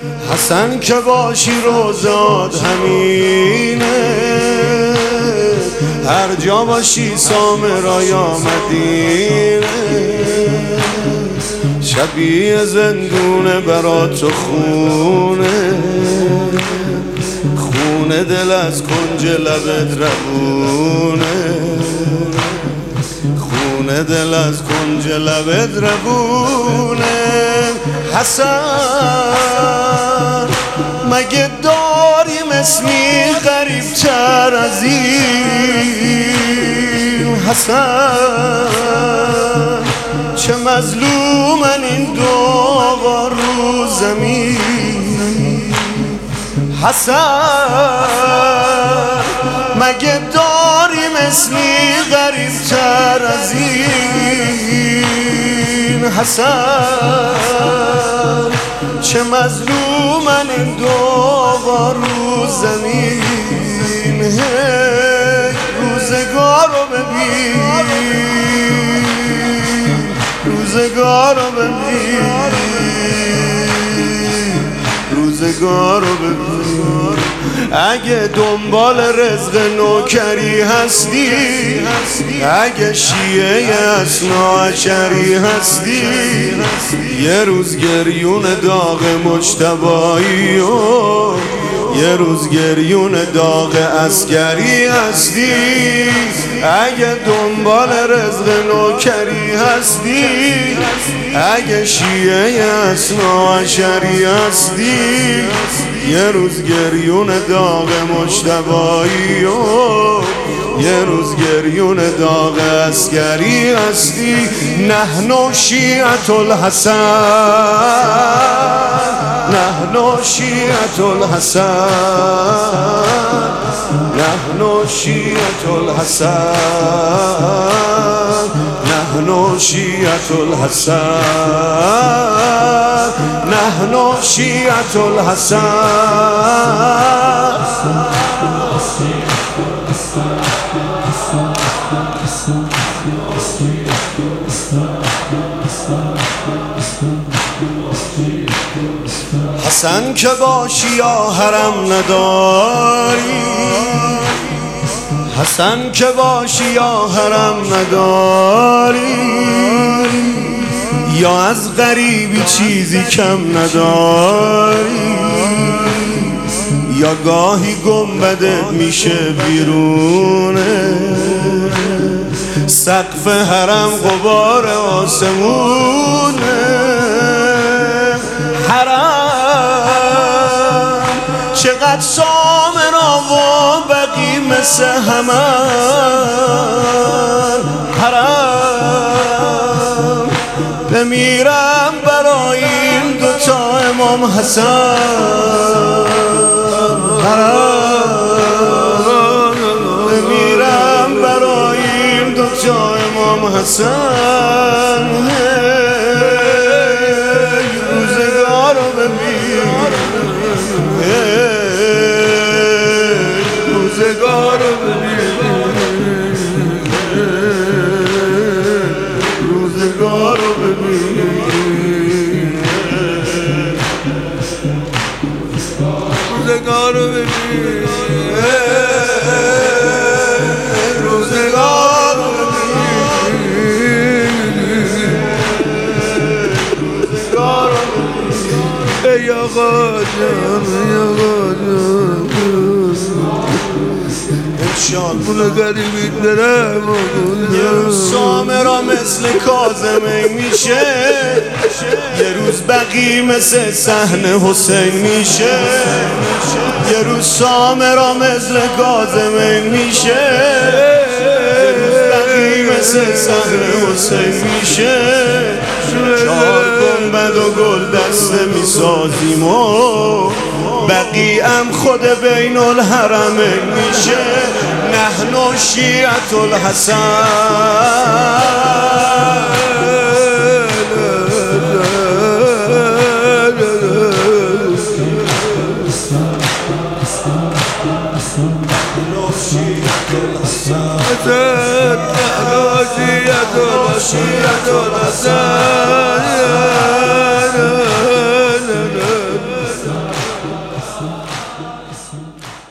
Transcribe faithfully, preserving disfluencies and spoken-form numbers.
حسن که باشی روزات همینه، هر جا باشی سامرا یا مدینه، شبیه زندونه برات تو خونه، خونه دل از کنج لبت روونه، خونه دل از کنج لبت روونه. حسن مگه داریم اسمی غریب تر از این؟ حسن چه مظلومن این دو آقا رو زمین. حسن مگه داریم اسمی غریب تر از این؟ حسن چه مظلومن این دو آقا رو زمین. روزگار رو ببین، روزگار رو ببین، روزگار رو ببین. اگه دنبال رزق نوکری هستی، اگه شیعه اثنا عشری هستی، یه روز گریون داغ مجتبایی و یه روز گریون داغ عسکری هستی. اگه دنبال رزق نوکری هستی، اگه شیعه اثنا عشری هستی، یه روز گریون داغ مجتبایی و یه روز گریون داغ عسکری هستی. نحن شیعة الحسن، نحن شیعة الحسن، نحن شیعة الحسن، نحن شیعة الحسن، نحن شیعة الحسن. حسن که باشی یا حرم نداری، حسن که باشی یا حرم نداری، یا از غریبی چیزی کم نداری، یا گاهی گنبدت میشه بیرونه، سقف حرم غبار آسمونه. حرم چقدر سامرا و بقی مثل همن، حرم بمیرم برای این دوتا امام حسن، حرم بمیرم برای این دوتا امام حسن. روزگار رو ببین، روزگار رو ببین، روزگار رو ببین، روزگار رو ببین، روزگار رو ببین، روزگار رو ببین. ای آقا جان، ای آقا جان، اونو غریبی درم یه روز سامرا مثل کاظمی میشه، یه روز بقی مثل صحن حسین میشه، یه روز سامرا مثل کاظمی میشه، یه روز بقی مثل صحن حسین میشه. چهار گنبد و گل دسته میسازیم و بقی ام خود بین الحرمین میشه. نحن شیعة الحسن، شیعة الحسن. جان